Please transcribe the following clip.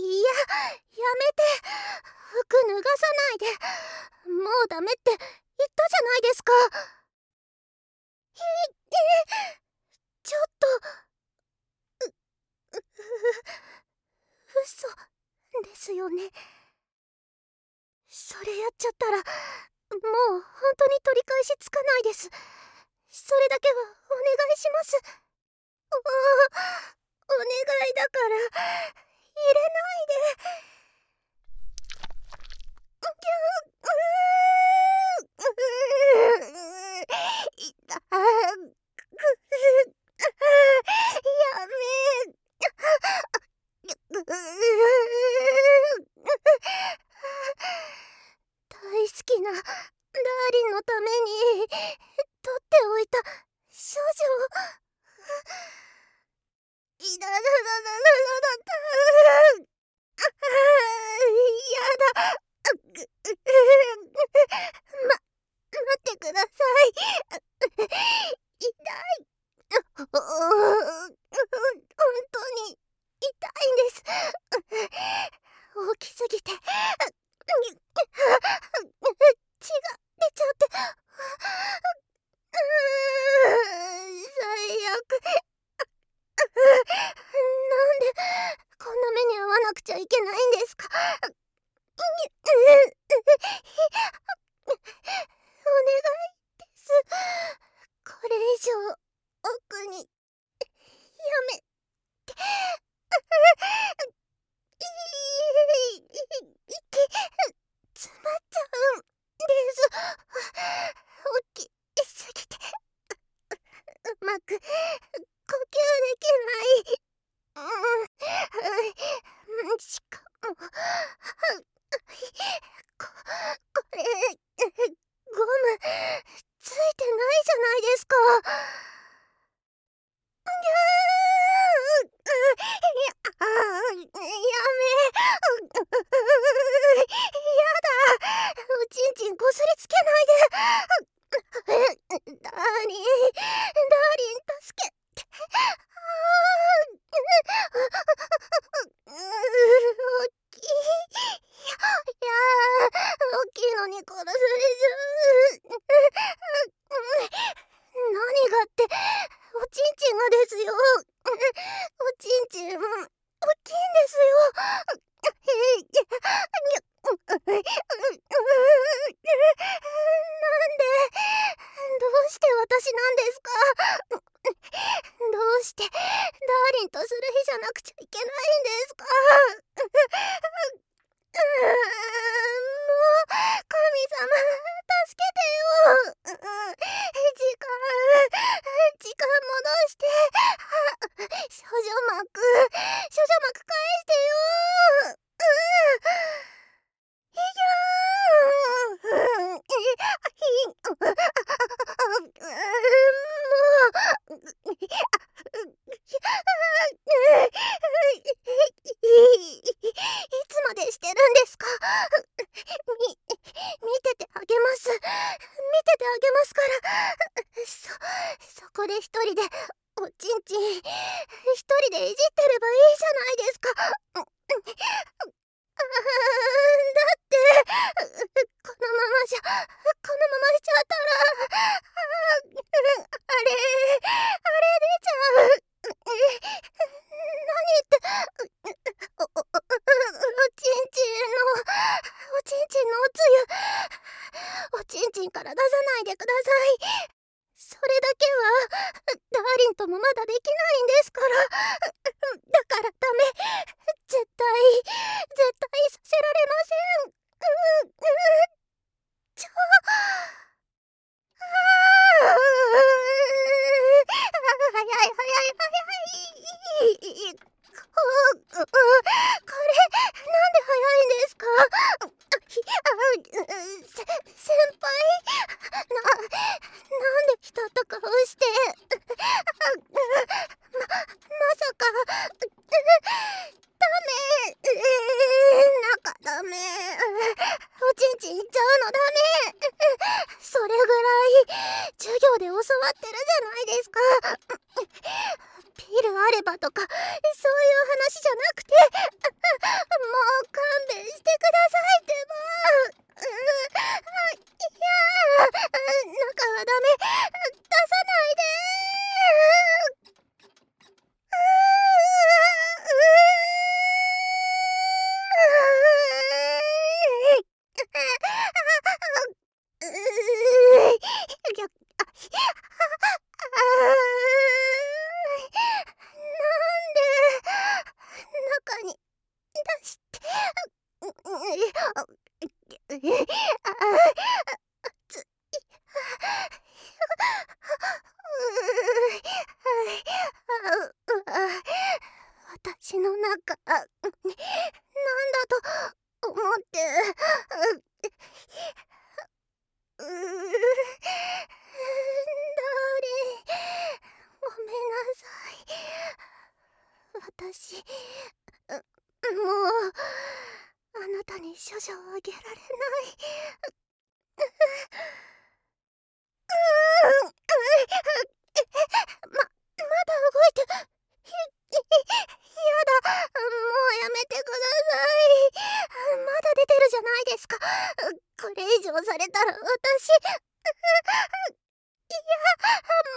いや、やめて。服脱がさないで。もうダメって言ったじゃないですか。ちょっと嘘ですよね。それやっちゃったらもう本当に取り返しつかないです。それだけはお願いします。お願いだから入れないで。いたやめ大好きなダーリンのために取っておいた少女。いだだだだだだだ。やだ。待ってください。痛い。本当に痛いんです。大きすぎて血が出ちゃって。最悪。なんでこんな目に遭わなくちゃいけないんですか。お願いです。これ以上奥にやめて。詰まっちゃうんです。大きすぎてうまく呼吸できない。しかもこれゴムついてないじゃないですか。おちんちんこすりつけないで。ダーリン助けて。大きい。大きいのに殺されちゃう。何がっておちんちんがですよ。おちんちん大きいんですよ。なんでどうして私なんですか。どうしてダーリンとする日じゃなくちゃいけないんですか。もう神様助けてよ。時間戻して。少女膜返してよ。もういつまでしてるんですか。見ててあげます。見ててあげますから。そこで一人でおちんちん一人でいじってればいいじゃないですか。だってこのまましちゃったらあれ出ちゃう。何っておちんちんのおつゆおちんちんから出さないでください。それだけはダーリンともまだできないんですから。だからダメ。絶対させられません。ちょ早い。これなんで早いんですか。先輩なんで浸った顔して。まさかダメ。中ダメ。おちんちんいっちゃうのダメ。それぐらい授業で教わってるじゃないですか。ピルあればとかそういう話じゃなくて、 なんだと思って。うーん、ごめんなさい。私、もう、あなたに処女をあげられない。まだ動いて、やだ、もうやめてください。まだ出てるじゃないですか。これ以上されたら私、